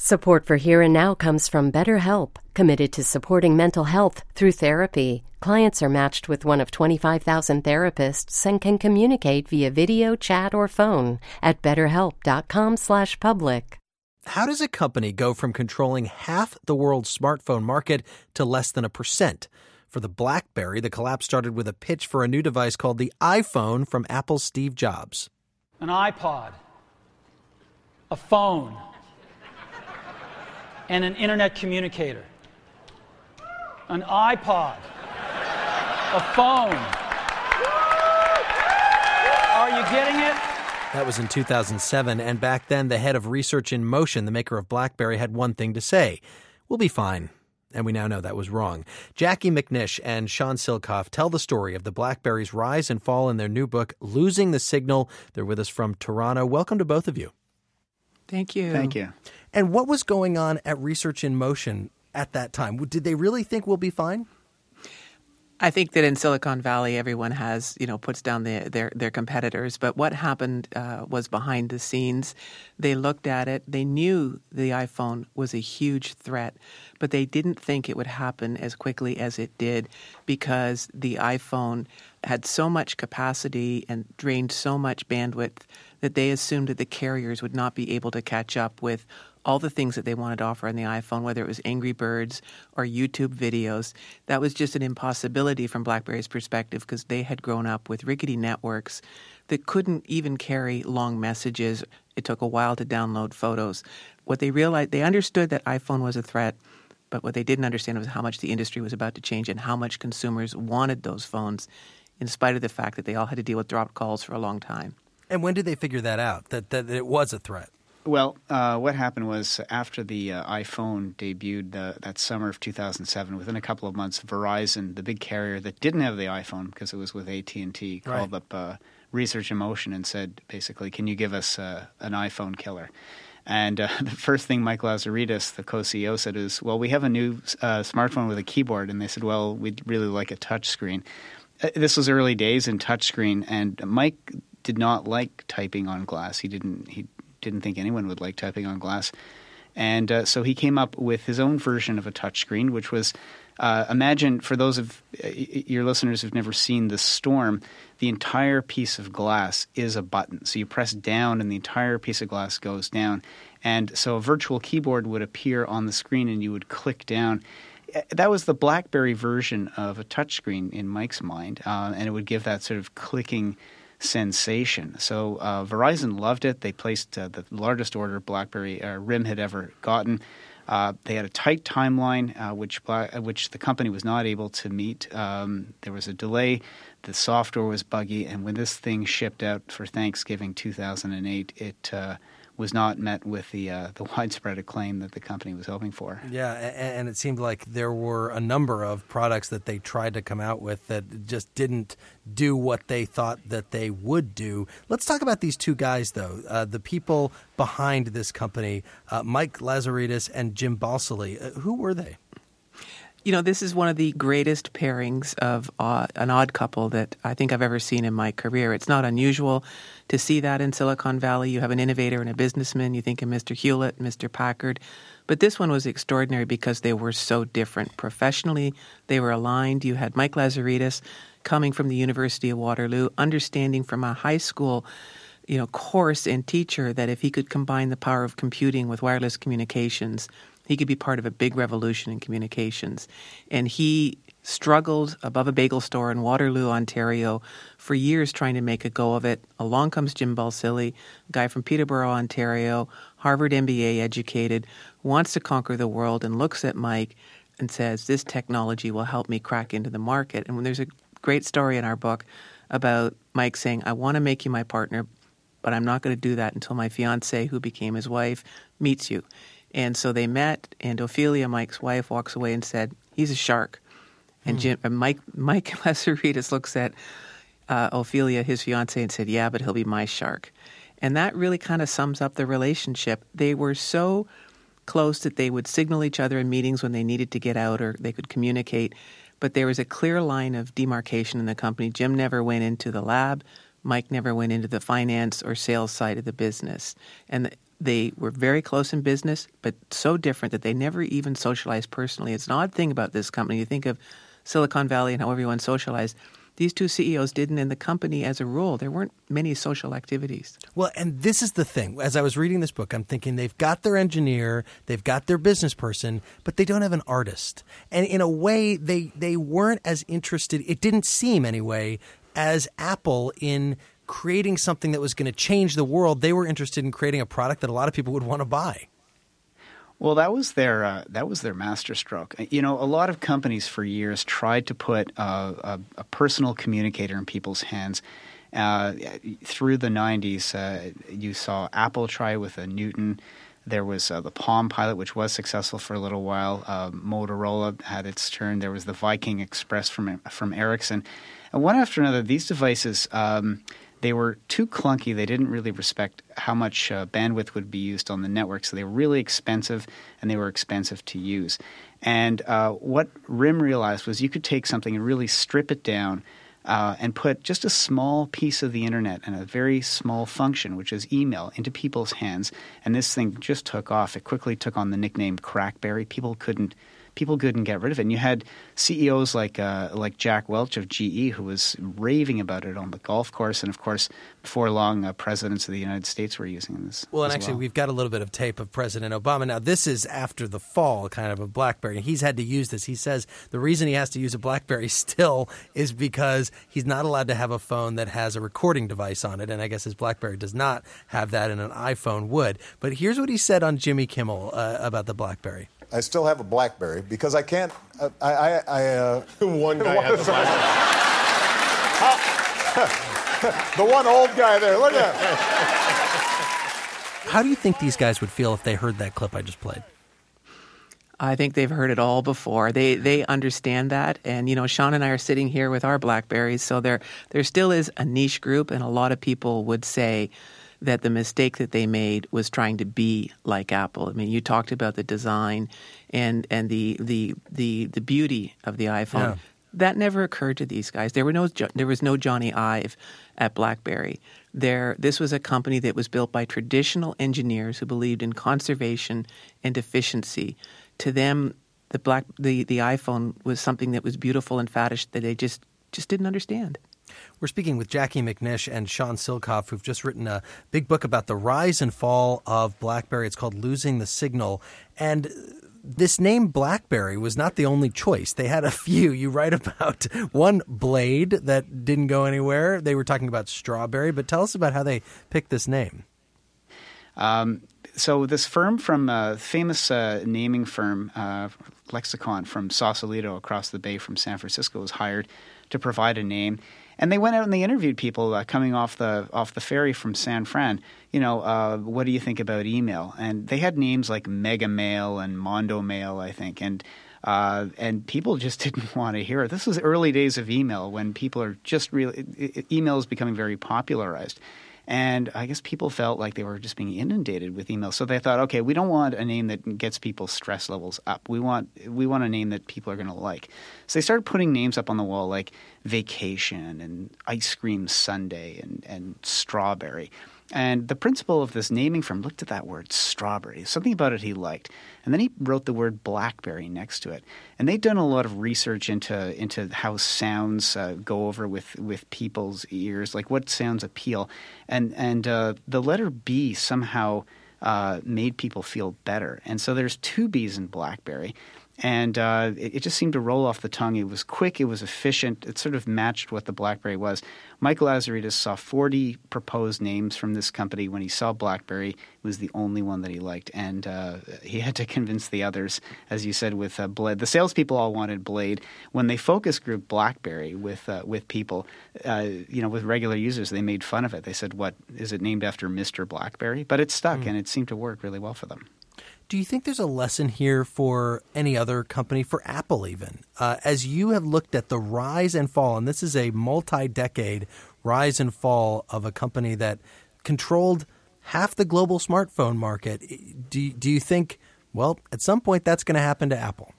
Support for Here and Now comes from BetterHelp, committed to supporting mental health through therapy. Clients are matched with one of 25,000 therapists and can communicate via video, chat, or phone at betterhelp.com/public. How does a company go from controlling half the world's smartphone market to less than 1%? For the BlackBerry, the collapse started with a pitch for a new device called the iPhone from Apple's Steve Jobs. An iPod, a phone, and an internet communicator. An iPod, a phone. Are you getting it? That was in 2007, and back then the head of Research in Motion, the maker of BlackBerry, had one thing to say: "We'll be fine." And we now know that was wrong. Jackie McNish and Sean Silcoff tell the story of the BlackBerry's rise and fall in their new book, Losing the Signal. They're with us from Toronto. Welcome to both of you. Thank you. Thank you. And what was going on at Research in Motion at that time? Did they really think we'll be fine? I think that in Silicon Valley, everyone has, puts down their competitors. But what happened was behind the scenes. They looked at it. They knew the iPhone was a huge threat, but they didn't think it would happen as quickly as it did because the iPhone had so much capacity and drained so much bandwidth that they assumed that the carriers would not be able to catch up with all the things that they wanted to offer on the iPhone, whether it was Angry Birds or YouTube videos. That was just an impossibility from BlackBerry's perspective because they had grown up with rickety networks that couldn't even carry long messages. It took a while to download photos. What they realized, they understood that iPhone was a threat, but what they didn't understand was how much the industry was about to change and how much consumers wanted those phones, in spite of the fact that they all had to deal with dropped calls for a long time. And when did they figure that out, that it was a threat? Well, what happened was after the iPhone debuted that summer of 2007, within a couple of months, Verizon, the big carrier that didn't have the iPhone because it was with AT&T, called up Research in Motion and said, basically, can you give us an iPhone killer? And the first thing Mike Lazaridis, the co-CEO, said is, well, we have a new smartphone with a keyboard. And they said, well, we'd really like a touchscreen. This was early days in touchscreen, and Mike did not like typing on glass. He didn't think anyone would like typing on glass. And so he came up with his own version of a touchscreen, which was, imagine, for those of your listeners who've never seen the Storm, the entire piece of glass is a button. So you press down and the entire piece of glass goes down. And so a virtual keyboard would appear on the screen and you would click down. That was the BlackBerry version of a touchscreen in Mike's mind, and it would give that sort of clicking sensation. So Verizon loved it. They placed the largest order BlackBerry RIM had ever gotten. They had a tight timeline, which the company was not able to meet. There was a delay. The software was buggy. And when this thing shipped out for Thanksgiving 2008, it was not met with the widespread acclaim that the company was hoping for. Yeah, and it seemed like there were a number of products that they tried to come out with that just didn't do what they thought that they would do. Let's talk about these two guys, though, the people behind this company, Mike Lazaridis and Jim Balsillie. Who were they? This is one of the greatest pairings of an odd couple that I think I've ever seen in my career. It's not unusual to see that in Silicon Valley. You have an innovator and a businessman. You think of Mr. Hewlett, Mr. Packard. But this one was extraordinary because they were so different. Professionally, they were aligned. You had Mike Lazaridis coming from the University of Waterloo, understanding from a high school course and teacher that if he could combine the power of computing with wireless communications, he could be part of a big revolution in communications. And he struggled above a bagel store in Waterloo, Ontario, for years trying to make a go of it. Along comes Jim Balsillie, a guy from Peterborough, Ontario, Harvard MBA educated, wants to conquer the world, and looks at Mike and says, this technology will help me crack into the market. And when there's a great story in our book about Mike saying, I want to make you my partner, but I'm not going to do that until my fiancée, who became his wife, meets you. And so they met, and Ophelia, Mike's wife, walks away and said, he's a shark. And Mike Lazaridis looks at Ophelia, his fiancée, and said, yeah, but he'll be my shark. And that really kind of sums up the relationship. They were so close that they would signal each other in meetings when they needed to get out or they could communicate. But there was a clear line of demarcation in the company. Jim never went into the lab. Mike never went into the finance or sales side of the business. And They were very close in business, but so different that they never even socialized personally. It's an odd thing about this company. You think of Silicon Valley and how everyone socialized. These two CEOs didn't, in the company as a rule. There weren't many social activities. Well, and this is the thing. As I was reading this book, I'm thinking they've got their engineer, they've got their business person, but they don't have an artist. And in a way, they weren't as interested, it didn't seem anyway, as Apple in creating something that was going to change the world. They were interested in creating a product that a lot of people would want to buy. Well, that was their masterstroke. You know, a lot of companies for years tried to put a personal communicator in people's hands. Through the 90s, you saw Apple try with a Newton. There was the Palm Pilot, which was successful for a little while. Motorola had its turn. There was the Viking Express from Ericsson. And one after another, these devices they were too clunky. They didn't really respect how much bandwidth would be used on the network. So they were really expensive, and they were expensive to use. And what RIM realized was you could take something and really strip it down and put just a small piece of the internet and a very small function, which is email, into people's hands. And this thing just took off. It quickly took on the nickname Crackberry. People couldn't get rid of it. And you had CEOs like Jack Welch of GE, who was raving about it on the golf course. And, of course, before long, presidents of the United States were using this. Well, and actually, we've got a little bit of tape of President Obama. Now, this is after the fall kind of BlackBerry. He's had to use this. He says the reason he has to use a BlackBerry still is because he's not allowed to have a phone that has a recording device on it. And I guess his BlackBerry does not have that, and an iPhone would. But here's what he said on Jimmy Kimmel about the BlackBerry. I still have a BlackBerry because I can't. One guy has a BlackBerry. The one old guy there. Look at him. How do you think these guys would feel if they heard that clip I just played? I think they've heard it all before. They understand that. And, you know, Sean and I are sitting here with our BlackBerries. So there still is a niche group, and a lot of people would say that the mistake that they made was trying to be like Apple. I mean, you talked about the design and the beauty of the iPhone. Yeah. That never occurred to these guys. There was no Johnny Ive at BlackBerry. This was a company that was built by traditional engineers who believed in conservation and efficiency. To them, the iPhone was something that was beautiful and faddish that they just didn't understand. We're speaking with Jackie McNish and Shawn Silcoff, who've just written a big book about the rise and fall of BlackBerry. It's called Losing the Signal. And this name BlackBerry was not the only choice. They had a few. You write about one, Blade, that didn't go anywhere. They were talking about Strawberry. But tell us about how they picked this name. So this firm from famous naming firm, Lexicon from Sausalito across the bay from San Francisco, was hired to provide a name. And they went out and they interviewed people coming off the ferry from San Fran. You know, what do you think about email? And they had names like Mega Mail and Mondo Mail, I think. And people just didn't want to hear it. This was early days of email when people are just really – email is becoming very popularized. And I guess people felt like they were just being inundated with emails. So they thought, okay, we don't want a name that gets people's stress levels up. We want a name that people are going to like. So they started putting names up on the wall like Vacation and Ice Cream Sundae and Strawberry. And the principal of this naming firm looked at that word strawberry, something about it he liked. And then he wrote the word BlackBerry next to it. And they'd done a lot of research into how sounds go over with people's ears, like what sounds appeal. And the letter B somehow made people feel better. And so there's two B's in BlackBerry. And it just seemed to roll off the tongue. It was quick. It was efficient. It sort of matched what the BlackBerry was. Michael Lazaridis saw 40 proposed names from this company. When he saw BlackBerry, it was the only one that he liked. And he had to convince the others, as you said, with Blade. The salespeople all wanted Blade. When they focus group BlackBerry with people, with regular users, they made fun of it. They said, "What, is it named after Mr. BlackBerry?" But it stuck, and it seemed to work really well for them. Do you think there's a lesson here for any other company, for Apple even? As you have looked at the rise and fall, and this is a multi-decade rise and fall of a company that controlled half the global smartphone market, do you think, well, at some point that's going to happen to Apple?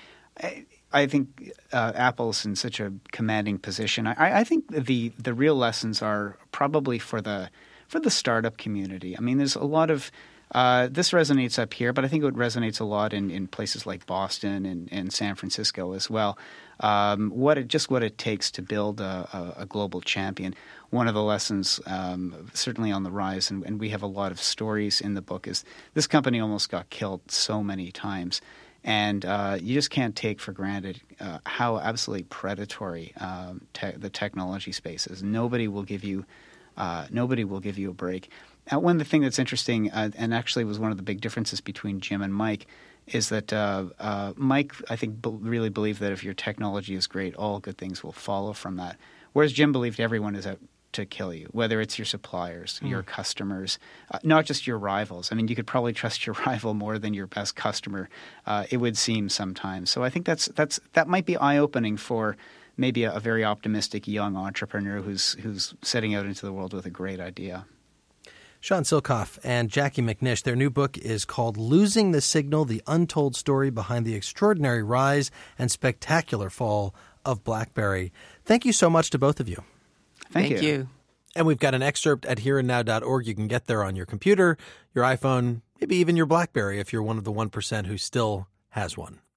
I think Apple's in such a commanding position. I think the real lessons are probably for the startup community. I mean, there's a lot of This resonates up here, but I think it resonates a lot in places like Boston and San Francisco as well. What it takes to build a global champion. One of the lessons, certainly on the rise, and we have a lot of stories in the book, is this company almost got killed so many times. And you just can't take for granted how absolutely predatory the technology space is. Nobody will give you a break. One of the things that's interesting, and actually was one of the big differences between Jim and Mike, is that Mike, I think, really believed that if your technology is great, all good things will follow from that. Whereas Jim believed everyone is out to kill you, whether it's your suppliers, your customers, not just your rivals. I mean, you could probably trust your rival more than your best customer, it would seem sometimes. So I think that might be eye-opening for maybe a very optimistic young entrepreneur who's setting out into the world with a great idea. Shawn Silcoff and Jackie McNish, their new book is called Losing the Signal, The Untold Story Behind the Extraordinary Rise and Spectacular Fall of BlackBerry. Thank you so much to both of you. Thank you. And we've got an excerpt at hereandnow.org. You can get there on your computer, your iPhone, maybe even your BlackBerry if you're one of the 1% who still has one.